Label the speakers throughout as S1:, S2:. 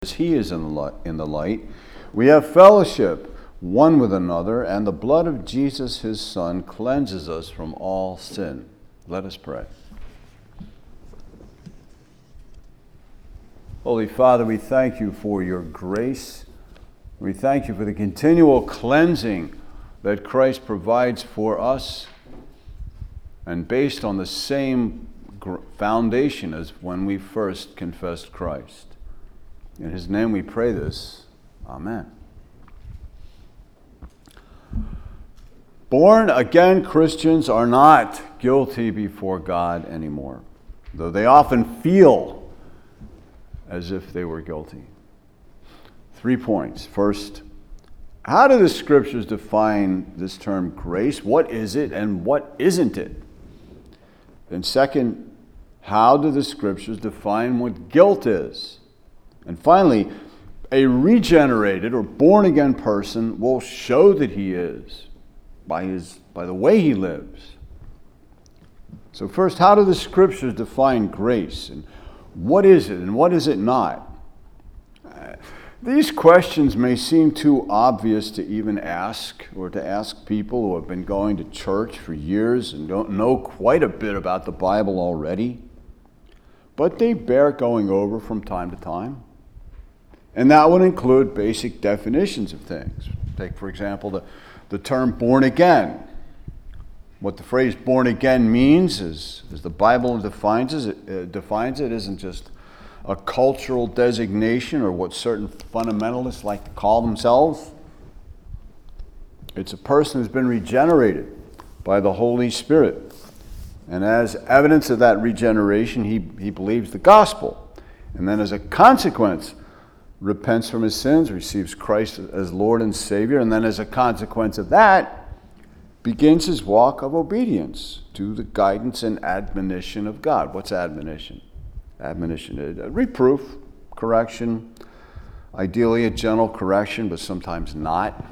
S1: as he is in the light, we have fellowship one with another, and the blood of Jesus, his Son, cleanses us from all sin. Let us pray. Holy Father, we thank you for your grace. We thank you for the continual cleansing that Christ provides for us, and based on the same foundation as when we first confessed Christ. In his name we pray this. Amen. Born-again Christians are not guilty before God anymore, though they often feel as if they were guilty. 3 points. First, how do the Scriptures define this term grace? What is it and what isn't it? And second, how do the Scriptures define what guilt is? And finally, a regenerated or born-again person will show that he is by the way he lives. So first, how do the Scriptures define grace? And what is it and what is it not? These questions may seem too obvious to even ask, or to ask people who have been going to church for years and don't know quite a bit about the Bible already. But they bear going over from time to time. And that would include basic definitions of things. Take, for example, the term born again. What the phrase born again means is, as the Bible defines it, isn't just a cultural designation or what certain fundamentalists like to call themselves. It's a person who's been regenerated by the Holy Spirit. And as evidence of that regeneration, he believes the gospel. And then as a consequence, repents from his sins, receives Christ as Lord and Savior, and then as a consequence of that, begins his walk of obedience to the guidance and admonition of God. What's admonition? Admonition is reproof, correction, ideally a gentle correction, but sometimes not.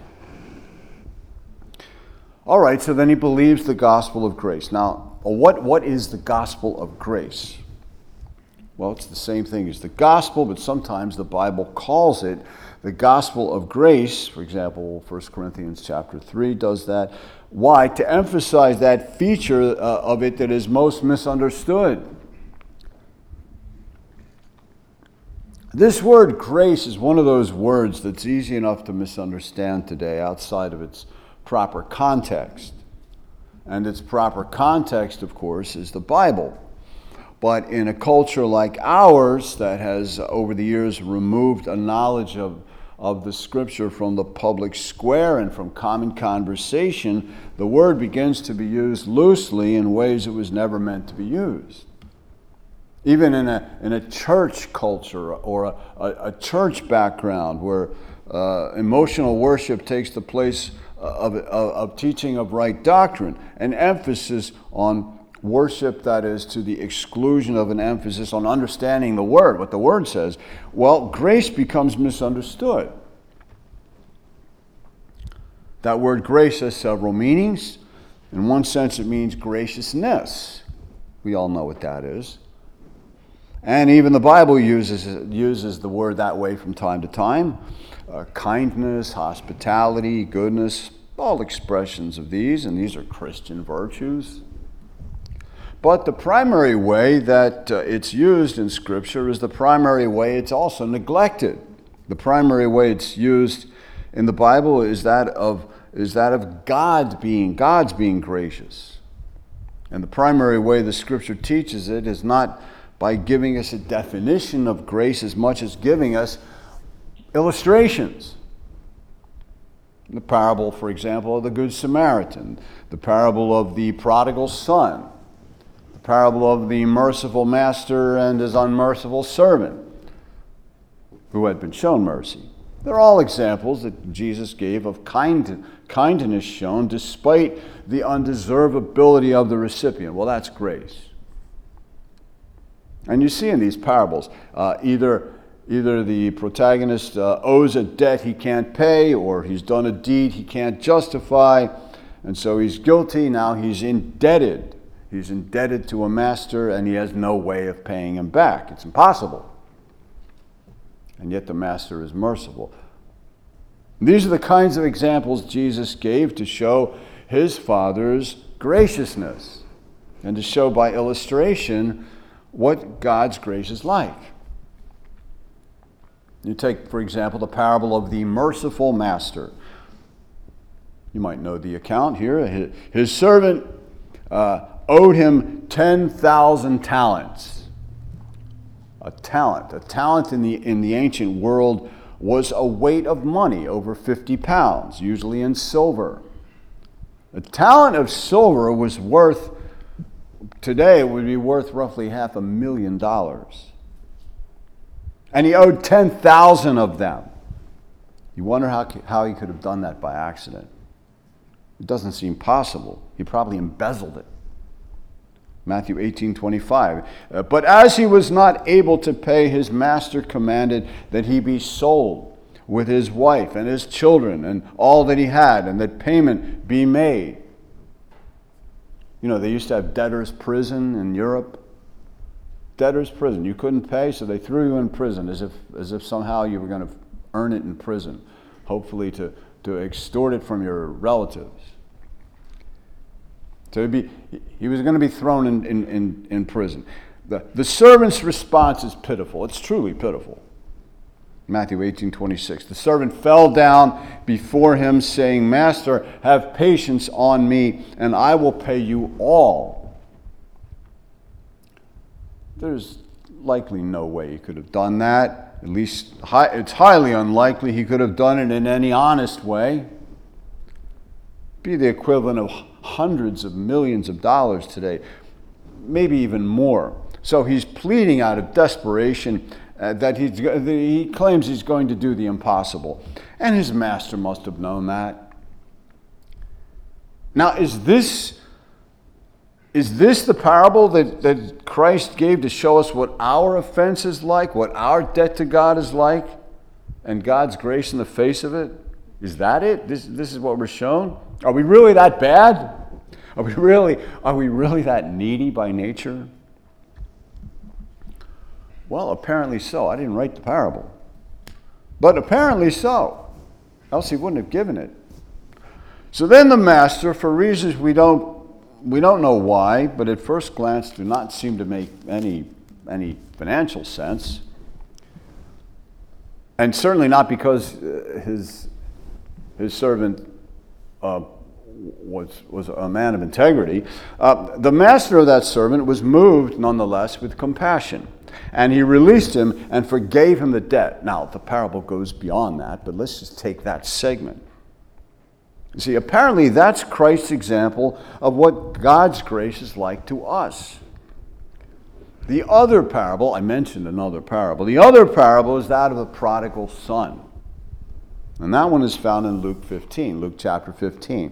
S1: All right, so then he believes the gospel of grace. Now, what is the gospel of grace? Well, it's the same thing as the gospel, but sometimes the Bible calls it the gospel of grace. For example, 1 Corinthians chapter 3 does that. Why? To emphasize that feature of it that is most misunderstood. This word grace is one of those words that's easy enough to misunderstand today outside of its proper context. And its proper context, of course, is the Bible. But in a culture like ours that has over the years removed a knowledge of the Scripture from the public square and from common conversation, the word begins to be used loosely in ways it was never meant to be used. Even in a church culture or a church background where emotional worship takes the place of teaching of right doctrine, an emphasis on worship that is to the exclusion of an emphasis on understanding the word, what the word says, well, grace becomes misunderstood. That word grace has several meanings. In one sense, it means graciousness. We all know what that is. And even the Bible uses the word that way from time to time. Kindness, hospitality, goodness, all expressions of these, and these are Christian virtues. But the primary way that it's used in Scripture is the primary way it's also neglected. The primary way it's used in the Bible is that of God's being gracious. And the primary way the Scripture teaches it is not by giving us a definition of grace as much as giving us illustrations. The parable, for example, of the Good Samaritan, the parable of the prodigal son, the parable of the merciful master and his unmerciful servant who had been shown mercy. They're all examples that Jesus gave of kindness shown despite the undeservability of the recipient. Well, that's grace. And you see in these parables, either the protagonist owes a debt he can't pay, or he's done a deed he can't justify, and so he's guilty. Now he's indebted. He's indebted to a master, and he has no way of paying him back. It's impossible. and yet the master is merciful. These are the kinds of examples Jesus gave to show his Father's graciousness and to show by illustration what God's grace is like. You take, for example, the parable of the merciful master. You might know the account here. His servant owed him 10,000 talents. A talent in the ancient world was a weight of money, over 50 pounds, usually in silver. A talent of silver was worth, today it would be worth roughly $500,000. And he owed 10,000 of them. You wonder how he could have done that by accident. It doesn't seem possible. He probably embezzled it. Matthew 18:25. But as he was not able to pay, his master commanded that he be sold with his wife and his children and all that he had, and that payment be made. You know, they used to have debtor's prison in Europe. Debtor's prison. You couldn't pay, so they threw you in prison as if somehow you were going to earn it in prison, hopefully to extort it from your relatives. So he was going to be thrown in prison. The servant's response is pitiful. It's truly pitiful. Matthew 18:26. The servant fell down before him, saying, Master, have patience on me, and I will pay you all. There's likely no way he could have done that. At least it's highly unlikely he could have done it in any honest way. Be the equivalent of hundreds of millions of dollars today, maybe even more. So he's pleading out of desperation that he claims he's going to do the impossible. And his master must have known that. Now, is this the parable that Christ gave to show us what our offense is like, what our debt to God is like, and God's grace in the face of it? Is that it? This is what we're shown? Are we really that bad? Are we really that needy by nature? Well, apparently so. I didn't write the parable. But apparently so. Else he wouldn't have given it. So then the master, for reasons we don't know why, but at first glance do not seem to make any financial sense, and certainly not because his servant was a man of integrity. The master of that servant was moved nonetheless with compassion, and he released him and forgave him the debt. Now, the parable goes beyond that, but let's just take that segment. You see, apparently that's Christ's example of what God's grace is like to us. The other parable, I mentioned another parable. The other parable is that of the prodigal son. And that one is found in Luke chapter 15.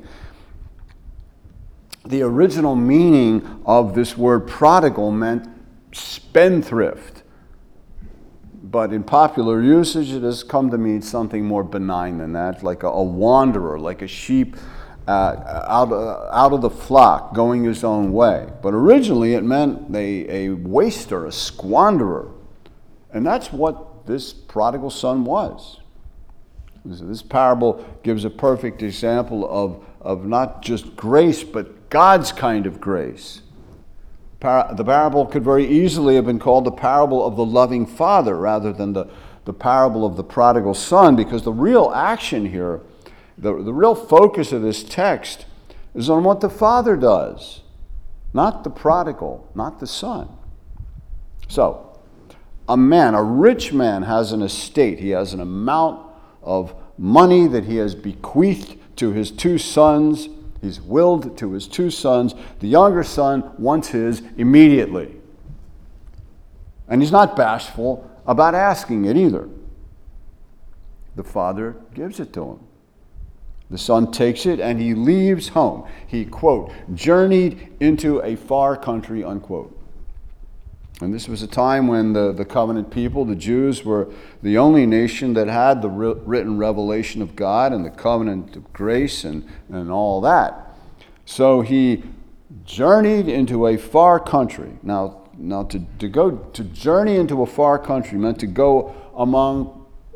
S1: The original meaning of this word prodigal meant spendthrift. But in popular usage, it has come to mean something more benign than that, like a wanderer, like a sheep out of the flock, going his own way. But originally it meant a waster, a squanderer. And that's what this prodigal son was. This parable gives a perfect example of not just grace, but God's kind of grace. The parable could very easily have been called the parable of the loving father rather than the parable of the prodigal son, because the real action here, the real focus of this text is on what the father does, not the prodigal, not the son. So, a rich man has an estate. He has an amount of money that he has bequeathed to his two sons. He's willed to his two sons. The younger son wants his immediately. And he's not bashful about asking it either. The father gives it to him. The son takes it and he leaves home. He, quote, journeyed into a far country, unquote. And this was a time when the covenant people, the Jews, were the only nation that had the written revelation of God and the covenant of grace and all that. So he journeyed into a far country. Now to journey into a far country meant to go among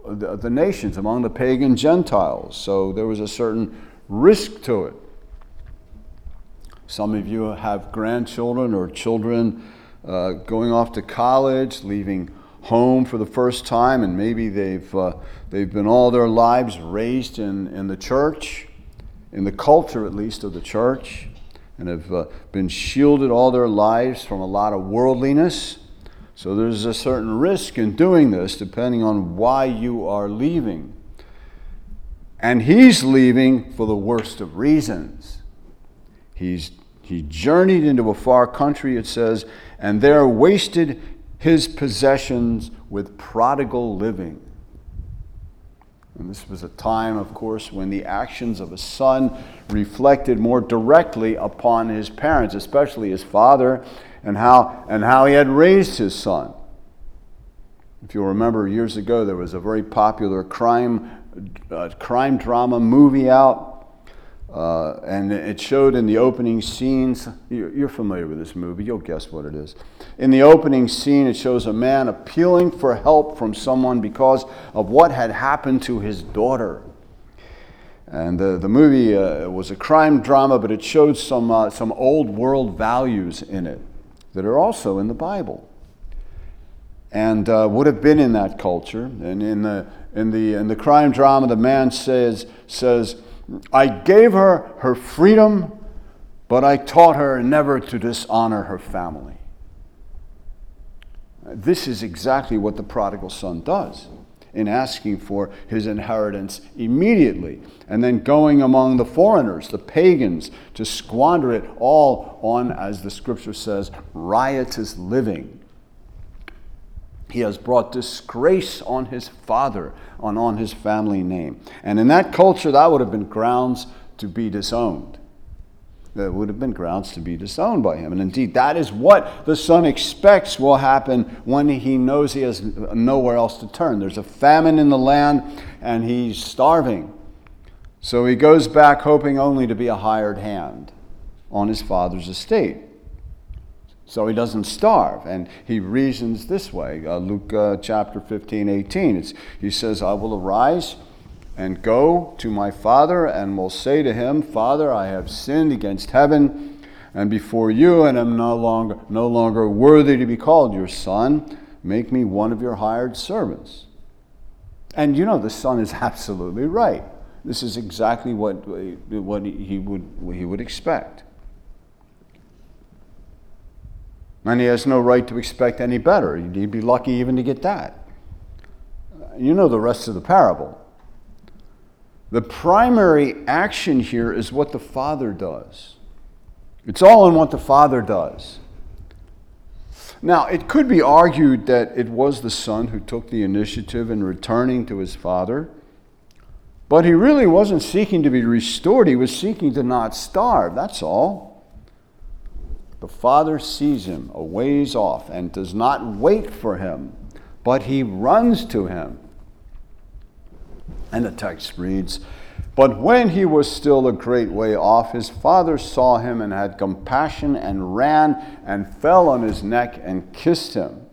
S1: the nations, among the pagan Gentiles. So there was a certain risk to it. Some of you have grandchildren or children going off to college, leaving home for the first time, and maybe they've been all their lives raised in the church, in the culture at least of the church, and have been shielded all their lives from a lot of worldliness. So there's a certain risk in doing this, depending on why you are leaving. And he's leaving for the worst of reasons. He journeyed into a far country, it says, and there wasted his possessions with prodigal living. And this was a time, of course, when the actions of a son reflected more directly upon his parents, especially his father, and how he had raised his son. If you'll remember, years ago there was a very popular crime drama movie out, and it showed in the opening scenes. You're familiar with this movie, you'll guess what it is. In the opening scene, it shows a man appealing for help from someone because of what had happened to his daughter. And the movie was a crime drama, but it showed some old world values in it that are also in the Bible, and would have been in that culture. And in the crime drama, the man says, "I gave her her freedom, but I taught her never to dishonor her family." This is exactly what the prodigal son does in asking for his inheritance immediately, and then going among the foreigners, the pagans, to squander it all on, as the scripture says, riotous living. He has brought disgrace on his father, on his family name. And in that culture, that would have been grounds to be disowned. That would have been grounds to be disowned by him. And indeed, that is what the son expects will happen when he knows he has nowhere else to turn. There's a famine in the land, and he's starving. So he goes back hoping only to be a hired hand on his father's estate. So he doesn't starve. And he reasons this way. Luke chapter 15, 18. He says, "I will arise and go to my father, and will say to him, Father, I have sinned against heaven and before you, and am no longer worthy to be called your son. Make me one of your hired servants." And the son is absolutely right. This is exactly what he would expect. And he has no right to expect any better. He'd be lucky even to get that. You know the rest of the parable. The primary action here is what the father does. It's all in what the father does. Now, it could be argued that it was the son who took the initiative in returning to his father, but he really wasn't seeking to be restored. He was seeking to not starve, that's all. The father sees him a ways off and does not wait for him, but he runs to him. And the text reads, "But when he was still a great way off, his father saw him and had compassion and ran and fell on his neck and kissed him."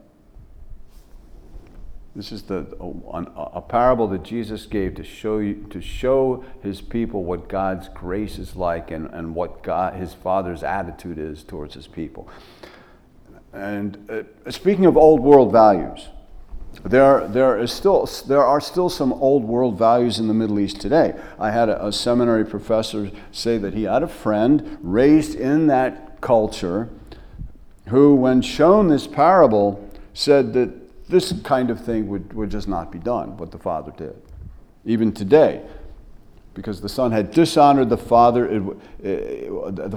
S1: This is a parable that Jesus gave to show his people what God's grace is like and what his Father's attitude is towards his people. And speaking of old world values, there are still some old world values in the Middle East today. I had a seminary professor say that he had a friend raised in that culture who, when shown this parable, said that this kind of thing would just not be done, what the father did, even today. Because the son had dishonored the father, the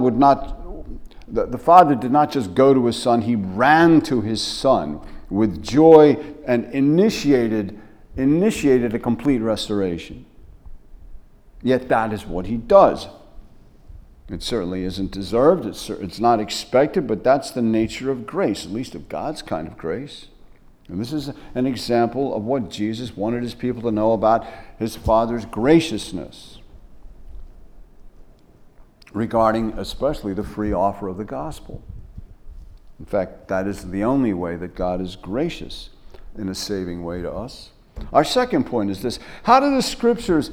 S1: father did not just go to his son, he ran to his son with joy and initiated a complete restoration. Yet that is what he does. It certainly isn't deserved, it's not expected, but that's the nature of grace, at least of God's kind of grace. And this is an example of what Jesus wanted his people to know about his Father's graciousness regarding especially the free offer of the gospel. In fact, that is the only way that God is gracious in a saving way to us. Our second point is this: how do the scriptures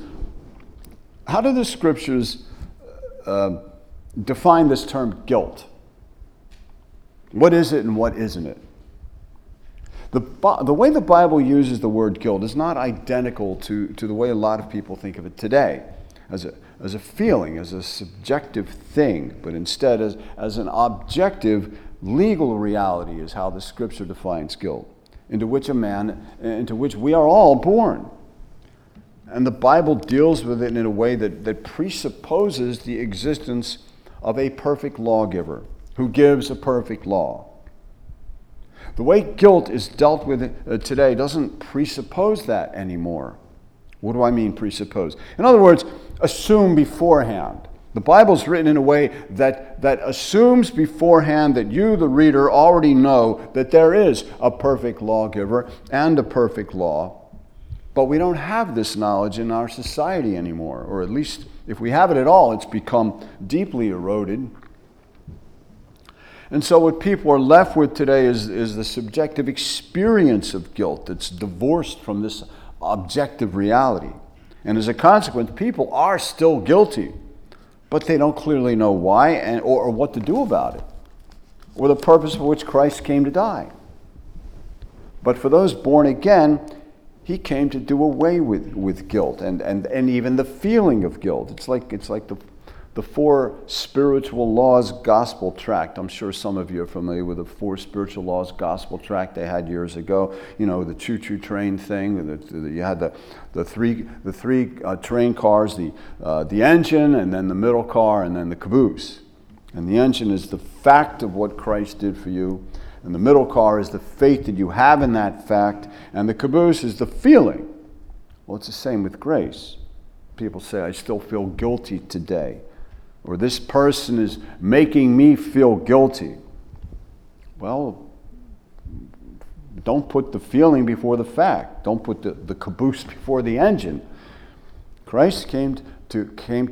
S1: define this term guilt? What is it and what isn't it? The way the Bible uses the word guilt is not identical to the way a lot of people think of it today, as a feeling, as a subjective thing, but instead as an objective legal reality is how the Scripture defines guilt, into which we are all born. And the Bible deals with it in a way that presupposes the existence of a perfect lawgiver who gives a perfect law. The way guilt is dealt with today doesn't presuppose that anymore. What do I mean presuppose? In other words, assume beforehand. The Bible's written in a way that assumes beforehand that you, the reader, already know that there is a perfect lawgiver and a perfect law. But we don't have this knowledge in our society anymore, or at least if we have it at all, it's become deeply eroded. And so what people are left with today is the subjective experience of guilt that's divorced from this objective reality. And as a consequence, people are still guilty, but they don't clearly know why or what to do about it, or the purpose for which Christ came to die. But for those born again, he came to do away with guilt and even the feeling of guilt. It's like the Four Spiritual Laws Gospel Tract. I'm sure some of you are familiar with the Four Spiritual Laws Gospel Tract they had years ago. You know, the choo-choo train thing. You had the three train cars, the engine, and then the middle car, and then the caboose. And the engine is the fact of what Christ did for you. And the middle car is the faith that you have in that fact. And the caboose is the feeling. Well, it's the same with grace. People say, I still feel guilty today. Or this person is making me feel guilty. Well, don't put the feeling before the fact. Don't put the caboose before the engine. Christ came to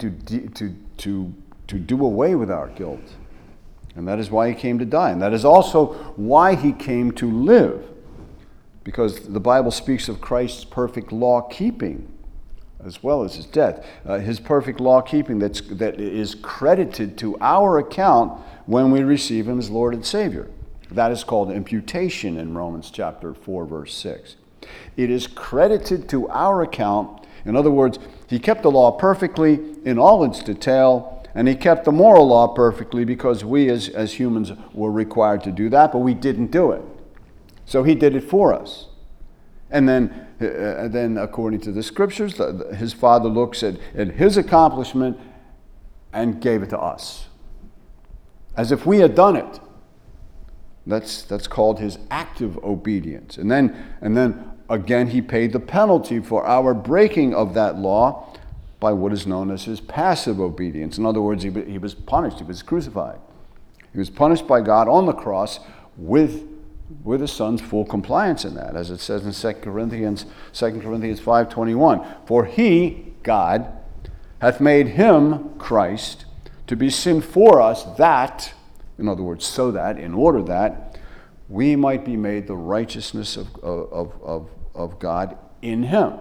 S1: do away with our guilt. And that is why he came to die. And that is also why he came to live. Because the Bible speaks of Christ's perfect law keeping as well as his death. His perfect law keeping that is credited to our account when we receive him as Lord and Savior. That is called imputation in Romans chapter 4, verse 6. It is credited to our account. In other words, he kept the law perfectly in all its detail, and he kept the moral law perfectly because we as humans were required to do that, but we didn't do it. So he did it for us. And then according to the Scriptures, his Father looks at his accomplishment and gave it to us. As if we had done it. That's called his active obedience. And then again, he paid the penalty for our breaking of that law by what is known as his passive obedience. In other words, he was punished. He was crucified. He was punished by God on the cross with his son's full compliance in that, as it says in 2 Corinthians 5:21. For he, God, hath made him, Christ, to be sin for us, that, in other words, so that, in order that, we might be made the righteousness of God in him.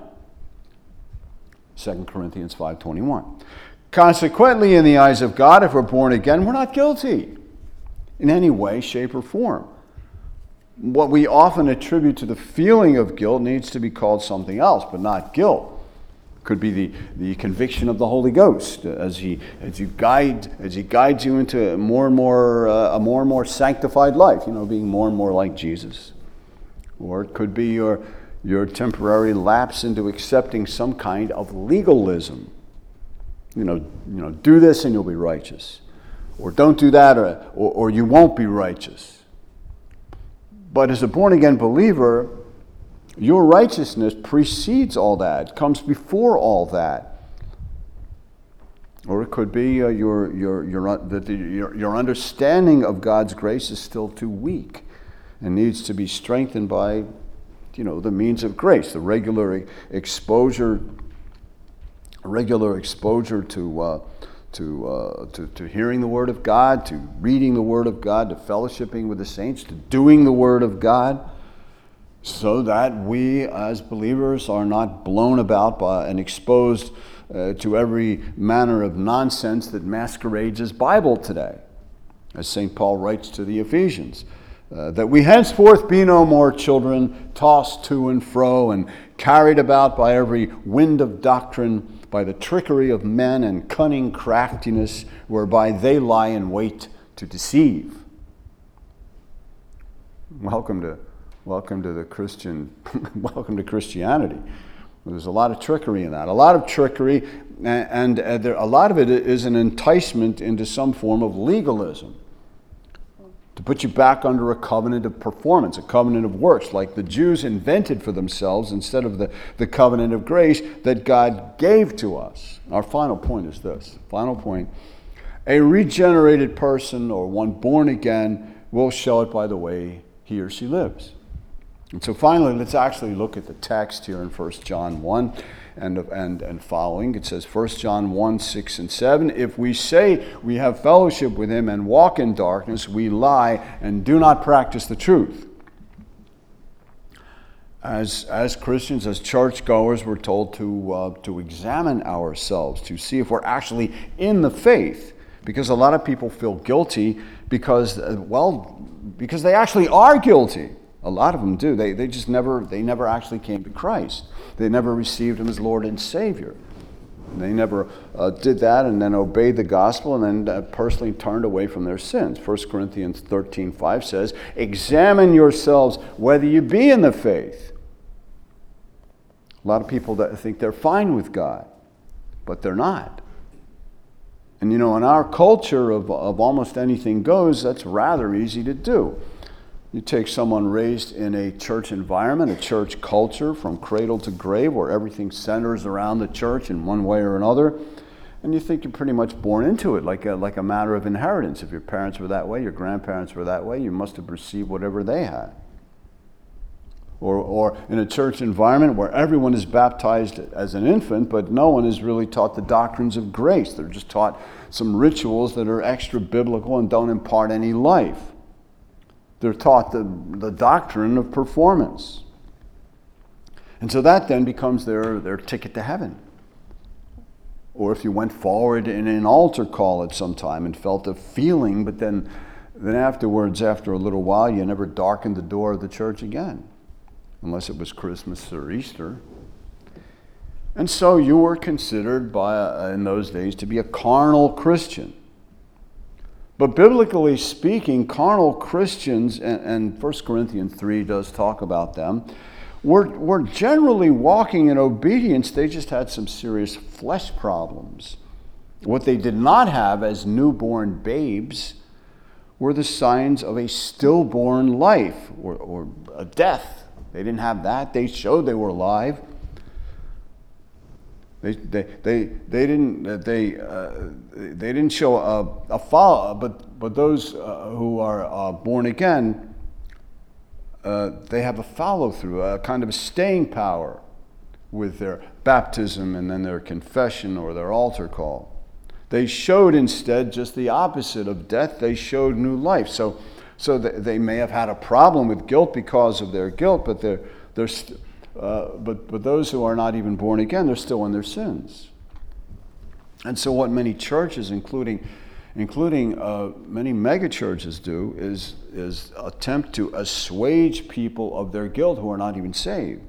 S1: 2 Corinthians 5:21. Consequently, in the eyes of God, if we're born again, we're not guilty in any way, shape, or form. What we often attribute to the feeling of guilt needs to be called something else, but not guilt. Could be the conviction of the Holy Ghost as he guides you into a more and more sanctified life, being more and more like Jesus. Or it could be your temporary lapse into accepting some kind of legalism. Do this and you'll be righteous, or don't do that, or you won't be righteous. But as a born-again believer, your righteousness precedes all that, comes before all that. Or it could be your understanding of God's grace is still too weak and needs to be strengthened by, the means of grace, the regular exposure to hearing the Word of God, to reading the Word of God, to fellowshipping with the saints, to doing the Word of God. so that we as believers are not blown about by and exposed to every manner of nonsense that masquerades as Bible today. As St. Paul writes to the Ephesians, that we henceforth be no more children, tossed to and fro and carried about by every wind of doctrine, by the trickery of men and cunning craftiness, whereby they lie in wait to deceive. Welcome to the Christian, welcome to Christianity. There's a lot of trickery in that. A lot of trickery, and a lot of it is an enticement into some form of legalism. To put you back under a covenant of performance, a covenant of works, like the Jews invented for themselves instead of the covenant of grace that God gave to us. Our final point is this. Final point. A regenerated person or one born again will show it by the way he or she lives. And so finally, let's actually look at the text here in 1 John 1 and following. It says 1 John 1, 6 and 7, if we say we have fellowship with him and walk in darkness, we lie and do not practice the truth. As Christians, as churchgoers, we're told to examine ourselves, to see if we're actually in the faith. Because a lot of people feel guilty because they actually are guilty. A lot of them do. They never actually came to Christ. They never received him as Lord and Savior. They never did that and then obeyed the gospel and then personally turned away from their sins. 1 Corinthians 13:5 says, examine yourselves whether you be in the faith. A lot of people that think they're fine with God, but they're not. And in our culture of almost anything goes, that's rather easy to do. You take someone raised in a church environment, a church culture from cradle to grave where everything centers around the church in one way or another, and you think you're pretty much born into it like a matter of inheritance. If your parents were that way, your grandparents were that way, you must have received whatever they had. Or in a church environment where everyone is baptized as an infant, but no one is really taught the doctrines of grace. They're just taught some rituals that are extra biblical and don't impart any life. They're taught the doctrine of performance. And so that then becomes their ticket to heaven. Or if you went forward in an altar call at some time and felt a feeling, but then afterwards, after a little while, you never darkened the door of the church again, unless it was Christmas or Easter. And so you were considered in those days to be a carnal Christian. But biblically speaking, carnal Christians, and 1 Corinthians 3 does talk about them, were generally walking in obedience. They just had some serious flesh problems. What they did not have as newborn babes were the signs of a stillborn life or a death. They didn't have that. They showed they were alive. They didn't show a follow, but those who are born again, they have a follow through, a kind of a staying power with their baptism and then their confession or their altar call. They showed instead just the opposite of death. They showed new life. So they may have had a problem with guilt because of their guilt, but but those who are not even born again, they're still in their sins. And so what many churches, including many mega churches do, is attempt to assuage people of their guilt who are not even saved.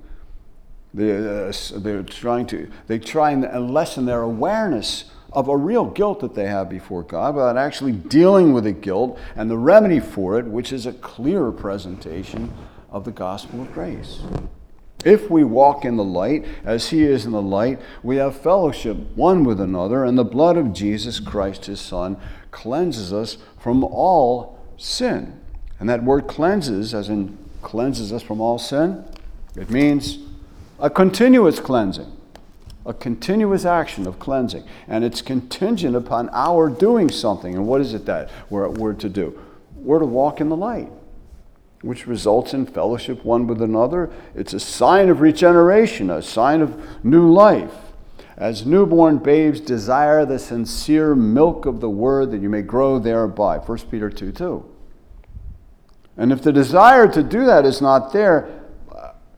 S1: They try and lessen their awareness of a real guilt that they have before God, but actually dealing with the guilt and the remedy for it, which is a clearer presentation of the gospel of grace. If we walk in the light, as he is in the light, we have fellowship one with another, and the blood of Jesus Christ, his Son, cleanses us from all sin. And that word cleanses, as in cleanses us from all sin, it means a continuous cleansing, a continuous action of cleansing. And it's contingent upon our doing something. And what is it that we're to do? We're to walk in the light, which results in fellowship one with another. It's a sign of regeneration, a sign of new life. As newborn babes desire the sincere milk of the word that you may grow thereby. 1 Peter 2:2. And if the desire to do that is not there,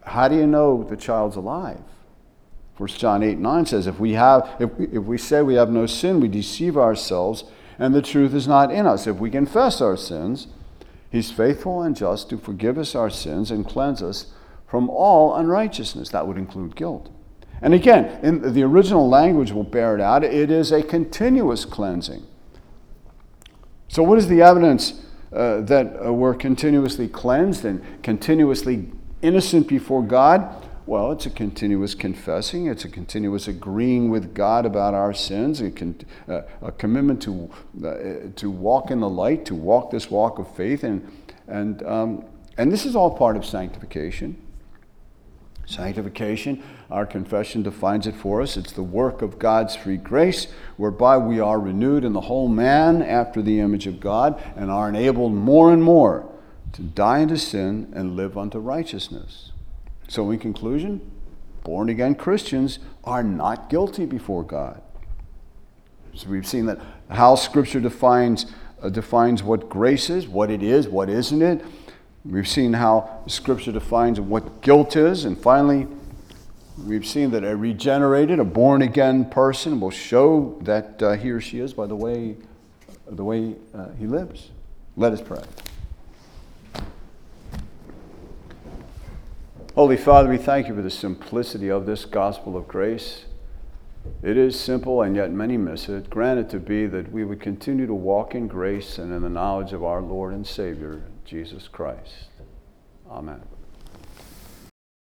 S1: how do you know the child's alive? 1 John 8:9 says, if we say we have no sin, we deceive ourselves, and the truth is not in us. If we confess our sins, he's faithful and just to forgive us our sins and cleanse us from all unrighteousness. That would include guilt. And again, in the original language will bear it out, it is a continuous cleansing. So what is the evidence that we're continuously cleansed and continuously innocent before God? Well, it's a continuous confessing. It's a continuous agreeing with God about our sins. A commitment to walk in the light, to walk this walk of faith, and this is all part of sanctification. Sanctification, our confession defines it for us. It's the work of God's free grace, whereby we are renewed in the whole man after the image of God, and are enabled more and more to die unto sin and live unto righteousness. So in conclusion, born-again Christians are not guilty before God. So we've seen that how Scripture defines what grace is, what it is, what isn't it. We've seen how Scripture defines what guilt is. And finally, we've seen that a regenerated, a born-again person will show that he or she is by the way he lives. Let us pray. Holy Father, we thank you for the simplicity of this gospel of grace. It is simple, and yet many miss it. Grant it to be that we would continue to walk in grace and in the knowledge of our Lord and Savior, Jesus Christ. Amen.